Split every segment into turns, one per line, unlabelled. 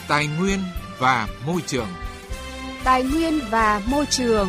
Tài nguyên và môi trường.
Tài nguyên và môi trường.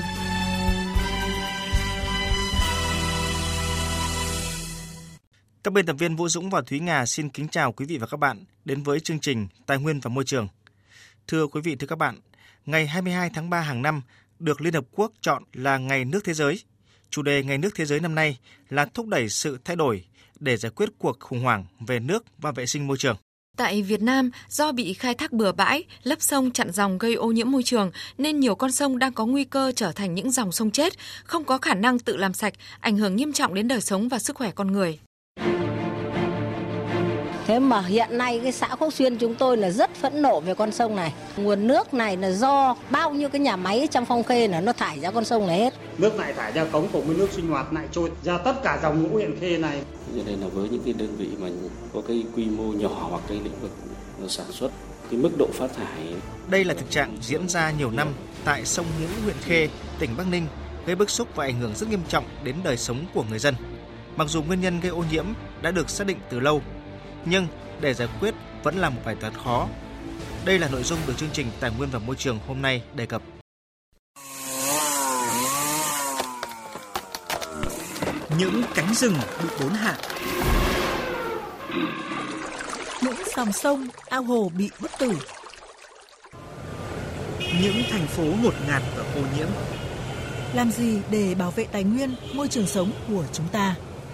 Các biên tập viên Vũ Dũng và Thúy Nga xin kính chào quý vị và các bạn đến với chương trình Tài nguyên và môi trường. Thưa quý vị, thưa các bạn, ngày 22 tháng 3 hàng năm được Liên Hợp Quốc chọn là Ngày Nước Thế Giới. Chủ đề Ngày Nước Thế Giới năm nay là thúc đẩy sự thay đổi để giải quyết cuộc khủng hoảng về nước và vệ sinh môi trường.
Tại Việt Nam, do bị khai thác bừa bãi, lấp sông chặn dòng gây ô nhiễm môi trường, nên nhiều con sông đang có nguy cơ trở thành những dòng sông chết, không có khả năng tự làm sạch, ảnh hưởng nghiêm trọng đến đời sống và sức khỏe con người.
Thế mà hiện nay cái xã Khúc Xuyên chúng tôi là rất phẫn nộ về con sông này. Nguồn nước này là do bao nhiêu cái nhà máy trong Phong Khê là nó thải ra con sông này hết.
Nước này thải ra cống cùng với nước sinh hoạt lại trôi ra tất cả dòng Ngũ Huyện Khê này.
Cho nên là với những cái đơn vị mà có cái quy mô nhỏ hoặc cái lĩnh vực sản xuất, cái mức độ phát thải.
Đây là thực trạng diễn ra nhiều năm tại sông Ngũ Huyện Khê, tỉnh Bắc Ninh, gây bức xúc và ảnh hưởng rất nghiêm trọng đến đời sống của người dân. Mặc dù nguyên nhân gây ô nhiễm đã được xác định từ lâu, nhưng để giải quyết vẫn là một bài toán khó. Đây là nội dung được chương trình Tài nguyên và Môi trường hôm nay đề cập.
Những cánh rừng bị đốn hạ, những dòng sông, ao hồ bị bức tử, những thành phố ngột ngạt và ô nhiễm. Làm gì để bảo vệ tài nguyên, môi trường sống của chúng ta?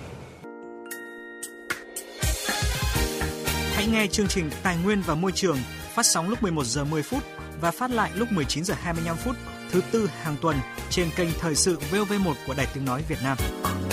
Hãy nghe chương trình Tài nguyên và Môi trường phát sóng lúc 11 giờ 10 phút và phát lại lúc 19 giờ 25 phút thứ Tư hàng tuần trên kênh Thời sự VOV1 của Đài Tiếng nói Việt Nam.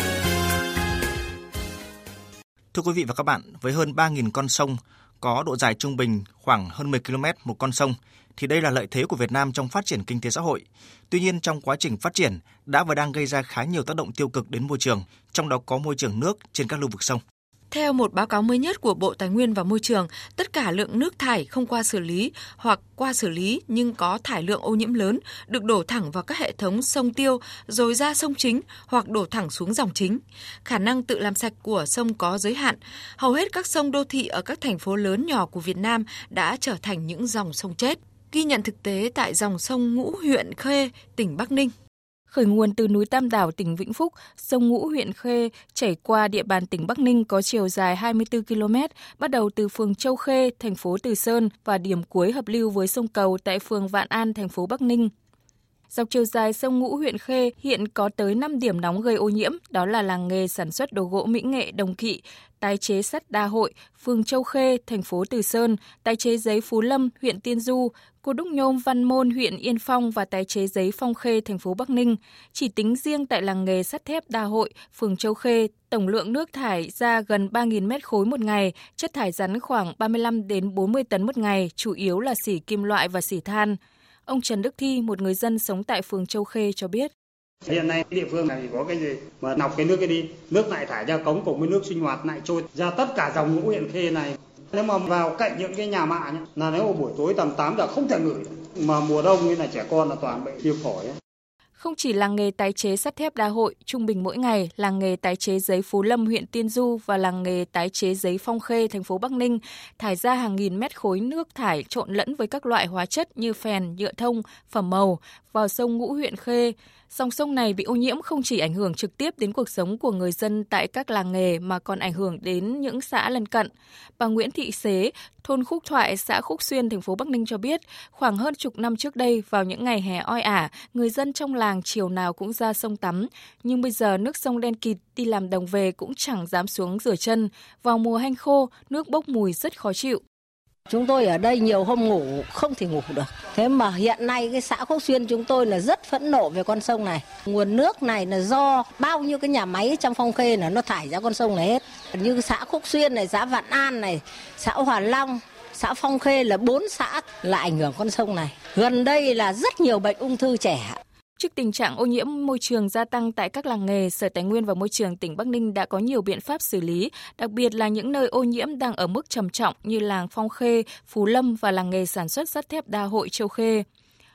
Thưa quý vị và các bạn, với hơn 3.000 con sông có độ dài trung bình khoảng hơn 10 km một con sông, thì đây là lợi thế của Việt Nam trong phát triển kinh tế xã hội. Tuy nhiên, trong quá trình phát triển đã và đang gây ra khá nhiều tác động tiêu cực đến môi trường, trong đó có môi trường nước trên các lưu vực sông.
Theo một báo cáo mới nhất của Bộ Tài nguyên và Môi trường, tất cả lượng nước thải không qua xử lý hoặc qua xử lý nhưng có thải lượng ô nhiễm lớn được đổ thẳng vào các hệ thống sông tiêu rồi ra sông chính hoặc đổ thẳng xuống dòng chính. Khả năng tự làm sạch của sông có giới hạn. Hầu hết các sông đô thị ở các thành phố lớn nhỏ của Việt Nam đã trở thành những dòng sông chết. Ghi nhận thực tế tại dòng sông Ngũ Huyện Khê, tỉnh Bắc Ninh.
Khởi nguồn từ núi Tam Đảo, tỉnh Vĩnh Phúc, sông Ngũ Huyện Khê chảy qua địa bàn tỉnh Bắc Ninh có chiều dài 24 km, bắt đầu từ phường Châu Khê, thành phố Từ Sơn và điểm cuối hợp lưu với sông Cầu tại phường Vạn An, thành phố Bắc Ninh. Dọc chiều dài sông Ngũ Huyện Khê hiện có tới 5 điểm nóng gây ô nhiễm, đó là làng nghề sản xuất đồ gỗ Mỹ Nghệ Đồng Kỵ, tái chế sắt Đa Hội, phường Châu Khê, thành phố Từ Sơn, tái chế giấy Phú Lâm, huyện Tiên Du, cô đúc nhôm Văn Môn, huyện Yên Phong và tái chế giấy Phong Khê, thành phố Bắc Ninh. Chỉ tính riêng tại làng nghề sắt thép Đa Hội, phường Châu Khê, tổng lượng nước thải ra gần 3.000 mét khối một ngày, chất thải rắn khoảng 35 đến 40 tấn một ngày, chủ yếu là xỉ kim loại và xỉ than. Ông Trần Đức Thi, một người dân sống tại phường Châu Khê cho biết.
Hiện nay địa phương này có cái gì mà nọc cái nước cái đi, nước lại thải ra cống cùng với nước sinh hoạt lại trôi ra tất cả dòng Ngũ Huyện Khê này. Nếu mà vào cạnh những cái nhà mạ nhá, là nếu mà buổi tối tầm 8 giờ không thể ngửi, mà mùa đông như là trẻ con là toàn bệnh viêm phổi ấy.
Không chỉ làng nghề tái chế sắt thép Đa Hội, trung bình mỗi ngày, làng nghề tái chế giấy Phú Lâm, huyện Tiên Du và làng nghề tái chế giấy Phong Khê, thành phố Bắc Ninh thải ra hàng nghìn mét khối nước thải trộn lẫn với các loại hóa chất như phèn, nhựa thông, phẩm màu vào sông Ngũ Huyện Khê. Dòng sông này bị ô nhiễm không chỉ ảnh hưởng trực tiếp đến cuộc sống của người dân tại các làng nghề mà còn ảnh hưởng đến những xã lân cận. Bà Nguyễn Thị Xế, thôn Khúc Thoại, xã Khúc Xuyên, thành phố Bắc Ninh cho biết, khoảng hơn chục năm trước đây, vào những ngày hè oi ả, người dân trong làng chiều nào cũng ra sông tắm. Nhưng bây giờ nước sông đen kịt, đi làm đồng về cũng chẳng dám xuống rửa chân. Vào mùa hanh khô, nước bốc mùi rất khó chịu.
Chúng tôi ở đây nhiều hôm ngủ không thể ngủ được. Thế mà hiện nay cái xã Khúc Xuyên chúng tôi là rất phẫn nộ về con sông này. Nguồn nước này là do bao nhiêu cái nhà máy trong Phong Khê là nó thải ra con sông này hết. Như xã Khúc Xuyên này, xã Vạn An này, xã Hòa Long, xã Phong Khê là 4 xã là ảnh hưởng con sông này. Gần đây là rất nhiều bệnh ung thư trẻ.
Trước tình trạng ô nhiễm môi trường gia tăng tại các làng nghề, Sở Tài nguyên và Môi trường tỉnh Bắc Ninh đã có nhiều biện pháp xử lý, đặc biệt là những nơi ô nhiễm đang ở mức trầm trọng như làng Phong Khê, Phú Lâm và làng nghề sản xuất sắt thép Đa Hội, Châu Khê.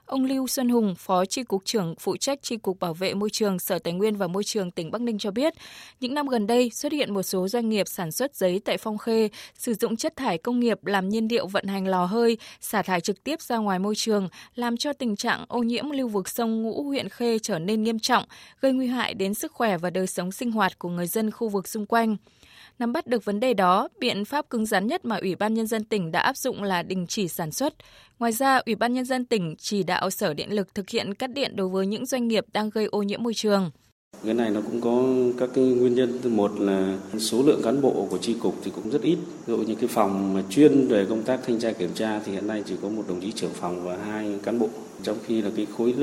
Ông Lưu Xuân Hùng, Phó Chi cục trưởng phụ trách Chi cục Bảo vệ Môi trường Sở Tài nguyên và Môi trường tỉnh Bắc Ninh cho biết, những năm gần đây xuất hiện một số doanh nghiệp sản xuất giấy tại Phong Khê sử dụng chất thải công nghiệp làm nhiên liệu vận hành lò hơi, xả thải trực tiếp ra ngoài môi trường, làm cho tình trạng ô nhiễm lưu vực sông Ngũ huyện Khê trở nên nghiêm trọng, gây nguy hại đến sức khỏe và đời sống sinh hoạt của người dân khu vực xung quanh. Nắm bắt được vấn đề đó, biện pháp cứng rắn nhất mà Ủy ban Nhân dân tỉnh đã áp dụng là đình chỉ sản xuất. Ngoài ra, Ủy ban Nhân dân tỉnh chỉ đạo Sở Điện lực thực hiện cắt điện đối với những doanh nghiệp đang gây ô nhiễm môi trường.
Cái này nó cũng có các cái nguyên nhân. Một là số lượng cán bộ của chi cục thì cũng rất ít. Ví dụ như cái phòng mà chuyên về công tác thanh tra kiểm tra thì hiện nay chỉ có một đồng chí trưởng phòng và 2 cán bộ. Trong khi là cái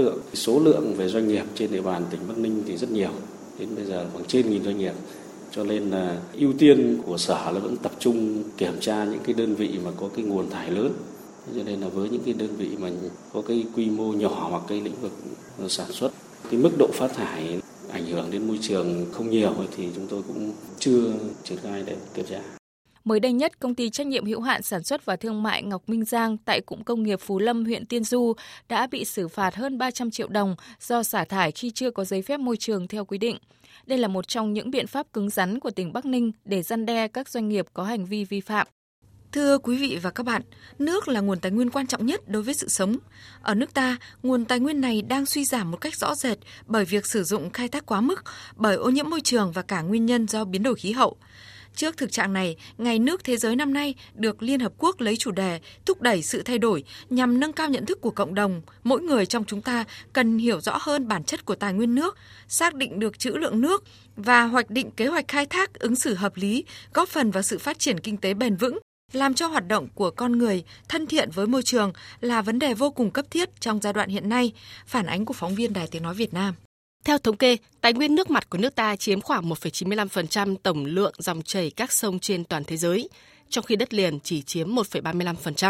số lượng về doanh nghiệp trên địa bàn tỉnh Bắc Ninh thì rất nhiều. Đến bây giờ khoảng trên 1.000 doanh nghiệp. Cho nên là ưu tiên của Sở là vẫn tập trung kiểm tra những cái đơn vị mà có cái nguồn thải lớn. Cho nên là với những cái đơn vị mà có cái quy mô nhỏ hoặc cái lĩnh vực sản xuất, cái mức độ phát thải ảnh hưởng đến môi trường không nhiều thì chúng tôi cũng chưa triển khai để kiểm tra.
Mới đây nhất, Công ty trách nhiệm hữu hạn sản xuất và thương mại Ngọc Minh Giang tại Cụm Công nghiệp Phú Lâm, huyện Tiên Du đã bị xử phạt hơn 300 triệu đồng do xả thải khi chưa có giấy phép môi trường theo quy định. Đây là một trong những biện pháp cứng rắn của tỉnh Bắc Ninh để răn đe các doanh nghiệp có hành vi vi phạm.
Thưa quý vị và các bạn, nước là nguồn tài nguyên quan trọng nhất đối với sự sống. Ở nước ta, nguồn tài nguyên này đang suy giảm một cách rõ rệt bởi việc sử dụng khai thác quá mức, bởi ô nhiễm môi trường và cả nguyên nhân do biến đổi khí hậu. Trước thực trạng này, Ngày Nước Thế giới năm nay được Liên Hợp Quốc lấy chủ đề thúc đẩy sự thay đổi nhằm nâng cao nhận thức của cộng đồng. Mỗi người trong chúng ta cần hiểu rõ hơn bản chất của tài nguyên nước, xác định được trữ lượng nước và hoạch định kế hoạch khai thác ứng xử hợp lý, góp phần vào sự phát triển kinh tế bền vững. Làm cho hoạt động của con người thân thiện với môi trường là vấn đề vô cùng cấp thiết trong giai đoạn hiện nay, phản ánh của phóng viên Đài Tiếng Nói Việt Nam.
Theo thống kê, tài nguyên nước mặt của nước ta chiếm khoảng 1,95% tổng lượng dòng chảy các sông trên toàn thế giới, trong khi đất liền chỉ chiếm 1,35%.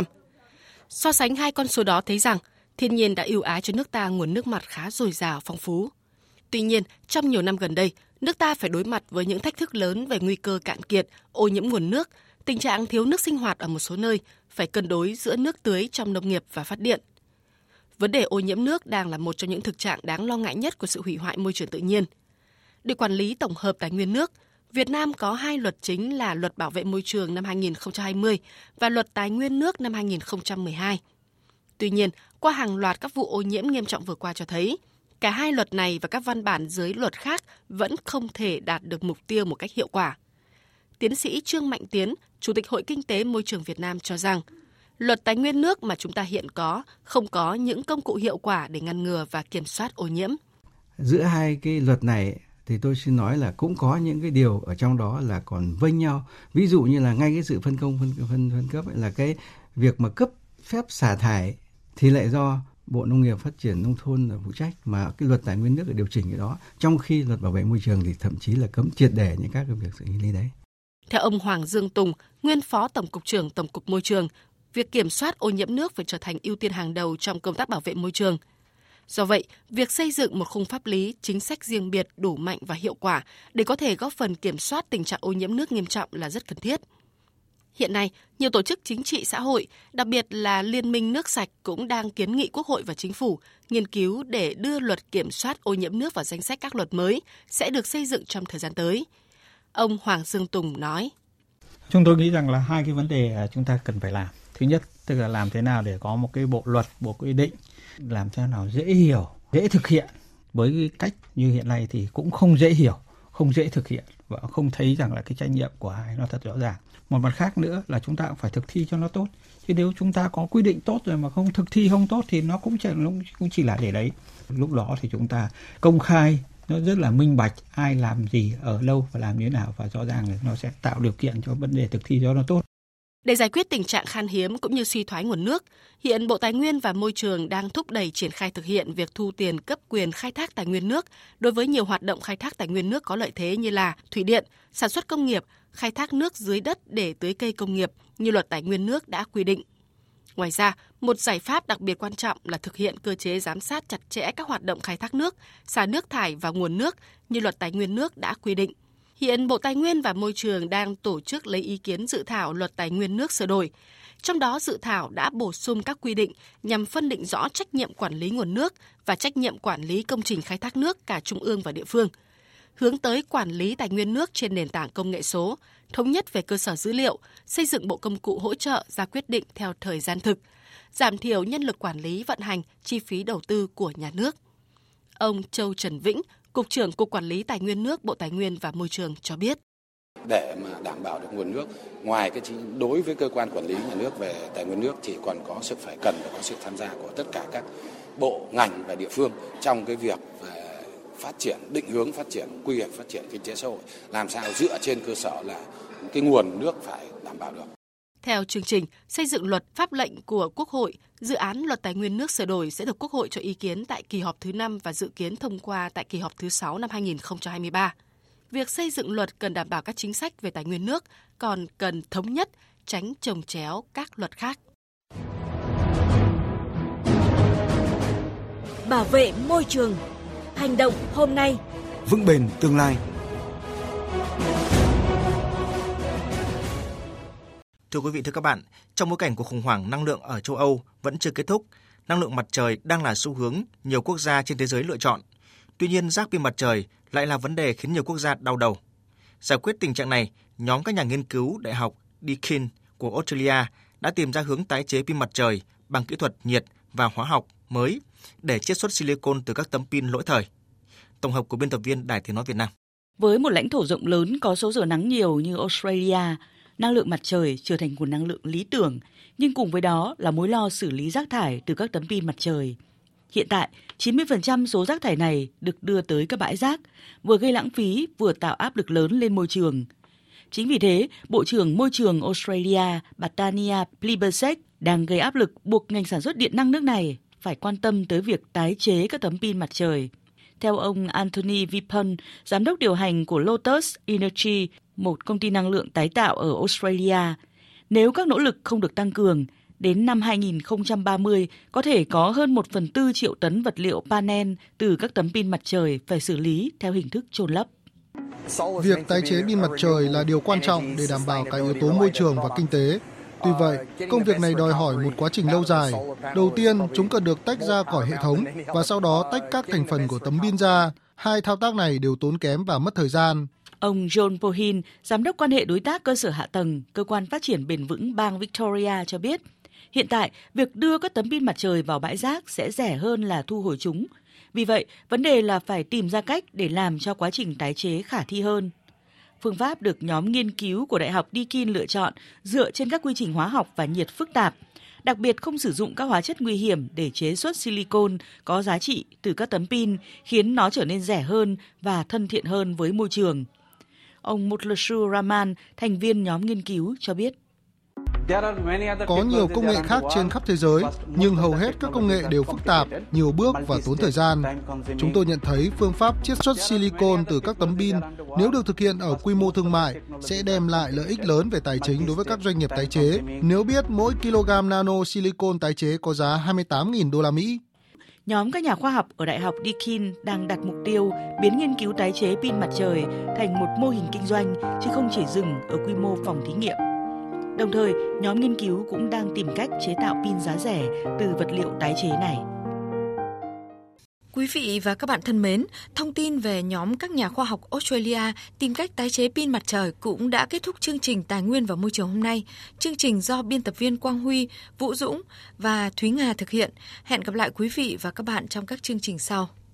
So sánh hai con số đó thấy rằng thiên nhiên đã ưu ái cho nước ta nguồn nước mặt khá dồi dào phong phú. Tuy nhiên, trong nhiều năm gần đây, nước ta phải đối mặt với những thách thức lớn về nguy cơ cạn kiệt, ô nhiễm nguồn nước, tình trạng thiếu nước sinh hoạt ở một số nơi, phải cân đối giữa nước tưới trong nông nghiệp và phát điện. Vấn đề ô nhiễm nước đang là một trong những thực trạng đáng lo ngại nhất của sự hủy hoại môi trường tự nhiên. Để quản lý tổng hợp tài nguyên nước, Việt Nam có 2 luật chính là Luật Bảo vệ môi trường năm 2020 và Luật Tài nguyên nước năm 2012. Tuy nhiên, qua hàng loạt các vụ ô nhiễm nghiêm trọng vừa qua cho thấy, cả hai luật này và các văn bản dưới luật khác vẫn không thể đạt được mục tiêu một cách hiệu quả. Tiến sĩ Trương Mạnh Tiến, Chủ tịch Hội Kinh tế Môi trường Việt Nam cho rằng, luật tài nguyên nước mà chúng ta hiện có không có những công cụ hiệu quả để ngăn ngừa và kiểm soát ô nhiễm.
Giữa hai cái luật này thì tôi xin nói là cũng có những cái điều ở trong đó là còn vênh nhau. Ví dụ như là ngay cái sự phân công phân cấp ấy, là cái việc mà cấp phép xả thải thì lại do Bộ Nông nghiệp Phát triển Nông thôn là phụ trách, mà cái luật tài nguyên nước để điều chỉnh cái đó. Trong khi luật bảo vệ môi trường thì thậm chí là cấm triệt để những các cái việc xử lý đấy.
Theo ông Hoàng Dương Tùng, nguyên Phó Tổng cục trưởng Tổng cục Môi trường, việc kiểm soát ô nhiễm nước phải trở thành ưu tiên hàng đầu trong công tác bảo vệ môi trường. Do vậy, việc xây dựng một khung pháp lý, chính sách riêng biệt đủ mạnh và hiệu quả để có thể góp phần kiểm soát tình trạng ô nhiễm nước nghiêm trọng là rất cần thiết. Hiện nay, nhiều tổ chức chính trị xã hội, đặc biệt là Liên minh nước sạch cũng đang kiến nghị Quốc hội và Chính phủ nghiên cứu để đưa luật kiểm soát ô nhiễm nước vào danh sách các luật mới sẽ được xây dựng trong thời gian tới. Ông Hoàng Dương Tùng nói:
Chúng tôi nghĩ rằng là hai cái vấn đề chúng ta cần phải làm. Thứ nhất, tức là làm thế nào để có một cái bộ luật, bộ quy định, làm thế nào dễ hiểu, dễ thực hiện. Với cái cách như hiện nay thì cũng không dễ hiểu, không dễ thực hiện và không thấy rằng là cái trách nhiệm của ai nó thật rõ ràng. Một mặt khác nữa là chúng ta cũng phải thực thi cho nó tốt. Chứ nếu chúng ta có quy định tốt rồi mà không thực thi không tốt thì nó cũng chỉ là để đấy. Lúc đó thì chúng ta công khai, nó rất là minh bạch ai làm gì, ở lâu và làm như thế nào, và rõ ràng là nó sẽ tạo điều kiện cho vấn đề thực thi cho nó tốt.
Để giải quyết tình trạng khan hiếm cũng như suy thoái nguồn nước, hiện Bộ Tài nguyên và Môi trường đang thúc đẩy triển khai thực hiện việc thu tiền cấp quyền khai thác tài nguyên nước đối với nhiều hoạt động khai thác tài nguyên nước có lợi thế như là thủy điện, sản xuất công nghiệp, khai thác nước dưới đất để tưới cây công nghiệp như Luật Tài nguyên nước đã quy định. Ngoài ra, một giải pháp đặc biệt quan trọng là thực hiện cơ chế giám sát chặt chẽ các hoạt động khai thác nước, xả nước thải vào nguồn nước như Luật Tài nguyên nước đã quy định. Hiện Bộ Tài nguyên và Môi trường đang tổ chức lấy ý kiến dự thảo Luật Tài nguyên nước sửa đổi. Trong đó, dự thảo đã bổ sung các quy định nhằm phân định rõ trách nhiệm quản lý nguồn nước và trách nhiệm quản lý công trình khai thác nước cả trung ương và địa phương, hướng tới quản lý tài nguyên nước trên nền tảng công nghệ số, thống nhất về cơ sở dữ liệu, xây dựng bộ công cụ hỗ trợ ra quyết định theo thời gian thực, giảm thiểu nhân lực quản lý vận hành, chi phí đầu tư của nhà nước. Ông Châu Trần Vĩnh, Cục trưởng Cục Quản lý Tài nguyên nước, Bộ Tài nguyên và Môi trường cho biết.
Để mà đảm bảo được nguồn nước, ngoài đối với cơ quan quản lý nhà nước về tài nguyên nước thì còn có cần phải có sự tham gia của tất cả các bộ, ngành và địa phương trong cái việc về phát triển, định hướng phát triển, quy hoạch phát triển kinh tế xã hội, làm sao dựa trên cơ sở là cái nguồn nước phải đảm bảo được.
Theo chương trình xây dựng luật pháp lệnh của Quốc hội, dự án Luật Tài nguyên nước sửa đổi sẽ được Quốc hội cho ý kiến tại kỳ họp thứ 5 và dự kiến thông qua tại kỳ họp thứ 6 năm 2023. Việc xây dựng luật cần đảm bảo các chính sách về tài nguyên nước, còn cần thống nhất, tránh chồng chéo các luật khác.
Bảo vệ môi trường. Hành động hôm nay,
vững bền tương lai.
Thưa quý vị, thưa các bạn, trong bối cảnh của khủng hoảng năng lượng ở châu Âu vẫn chưa kết thúc, năng lượng mặt trời đang là xu hướng nhiều quốc gia trên thế giới lựa chọn. Tuy nhiên, rác pin mặt trời lại là vấn đề khiến nhiều quốc gia đau đầu. Giải quyết tình trạng này, nhóm các nhà nghiên cứu Đại học Deakin của Australia đã tìm ra hướng tái chế pin mặt trời bằng kỹ thuật nhiệt và hóa học mới để chiết xuất silicon từ các tấm pin lỗi thời. Tổng hợp của biên tập viên Đài Tiếng nói Việt Nam.
Với một lãnh thổ rộng lớn có số giờ nắng nhiều như Australia, năng lượng mặt trời trở thành nguồn năng lượng lý tưởng, nhưng cùng với đó là mối lo xử lý rác thải từ các tấm pin mặt trời. Hiện tại, 90% số rác thải này được đưa tới các bãi rác, vừa gây lãng phí vừa tạo áp lực lớn lên môi trường. Chính vì thế, Bộ trưởng Môi trường Australia Bethania Plibersek đang gây áp lực buộc ngành sản xuất điện năng nước này phải quan tâm tới việc tái chế các tấm pin mặt trời. Theo ông Anthony Vipon, giám đốc điều hành của Lotus Energy, một công ty năng lượng tái tạo ở Australia, nếu các nỗ lực không được tăng cường, đến năm 2030 có thể có hơn 1/4 triệu tấn vật liệu panel từ các tấm pin mặt trời phải xử lý theo hình thức chôn lấp.
Việc tái chế pin mặt trời là điều quan trọng để đảm bảo cả yếu tố môi trường và kinh tế. Tuy vậy, công việc này đòi hỏi một quá trình lâu dài. Đầu tiên, chúng cần được tách ra khỏi hệ thống và sau đó tách các thành phần của tấm pin ra. Hai thao tác này đều tốn kém và mất thời gian.
Ông John Pohin, giám đốc quan hệ đối tác cơ sở hạ tầng, cơ quan phát triển bền vững bang Victoria cho biết, hiện tại việc đưa các tấm pin mặt trời vào bãi rác sẽ rẻ hơn là thu hồi chúng. Vì vậy, vấn đề là phải tìm ra cách để làm cho quá trình tái chế khả thi hơn. Phương pháp được nhóm nghiên cứu của Đại học Deakin lựa chọn dựa trên các quy trình hóa học và nhiệt phức tạp, đặc biệt không sử dụng các hóa chất nguy hiểm để chế xuất silicon có giá trị từ các tấm pin, khiến nó trở nên rẻ hơn và thân thiện hơn với môi trường. Ông Mutlashu Raman, thành viên nhóm nghiên cứu, cho biết.
Có nhiều công nghệ khác trên khắp thế giới, nhưng hầu hết các công nghệ đều phức tạp, nhiều bước và tốn thời gian. Chúng tôi nhận thấy phương pháp chiết xuất silicon từ các tấm pin, nếu được thực hiện ở quy mô thương mại, sẽ đem lại lợi ích lớn về tài chính đối với các doanh nghiệp tái chế. Nếu biết mỗi kg nano silicon tái chế có giá 28.000 đô la Mỹ.
Nhóm các nhà khoa học ở Đại học Deakin đang đặt mục tiêu biến nghiên cứu tái chế pin mặt trời thành một mô hình kinh doanh, chứ không chỉ dừng ở quy mô phòng thí nghiệm. Đồng thời, nhóm nghiên cứu cũng đang tìm cách chế tạo pin giá rẻ từ vật liệu tái chế này.
Quý vị và các bạn thân mến, thông tin về nhóm các nhà khoa học Australia tìm cách tái chế pin mặt trời cũng đã kết thúc chương trình Tài nguyên và Môi trường hôm nay. Chương trình do biên tập viên Quang Huy, Vũ Dũng và Thúy Nga thực hiện. Hẹn gặp lại quý vị và các bạn trong các chương trình sau.